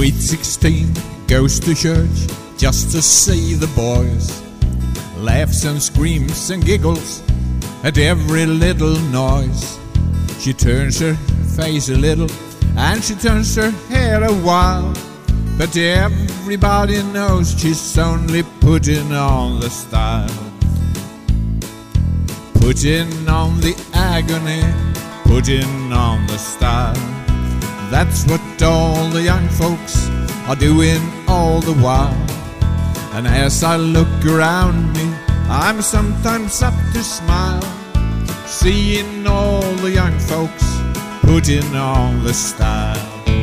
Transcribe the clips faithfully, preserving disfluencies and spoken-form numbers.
Sweet sixteen goes to church just to see the boys, laughs and screams and giggles at every little noise. She turns her face a little and she turns her hair a while, but everybody knows she's only putting on the style. Putting on the agony, putting on the style. That's what all the young folks are doing all the while. And as I look around me, I'm sometimes up to smile, seeing all the young folks putting on the style.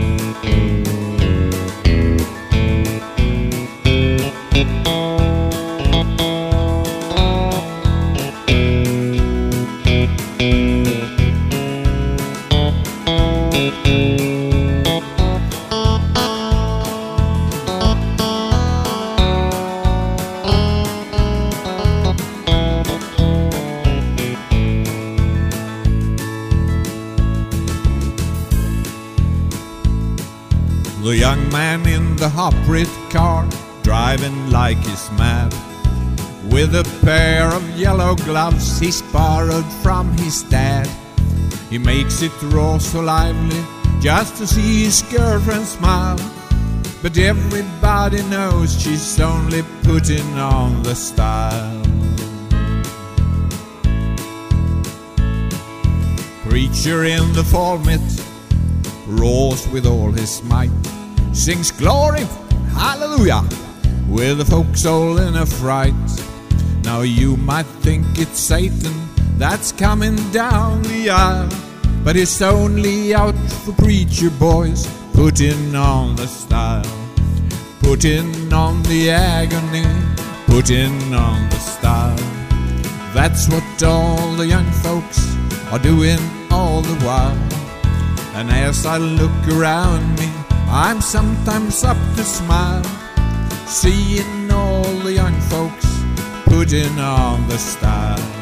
The young man in the hybrid car, driving like he's mad, with a pair of yellow gloves he's borrowed from his dad. He makes it raw so lively just to see his girlfriend smile, but everybody knows she's only putting on the style. Preacher in the fall mitt roars with all his might, sings glory, hallelujah, with the folks all in a fright. Now you might think it's Satan that's coming down the aisle, but it's only out for preacher boys putting on the style. Putting on the agony, putting on the style. That's what all the young folks are doing all the while. And as I look around me, I'm sometimes up to smile, seeing all the young folks putting on the style.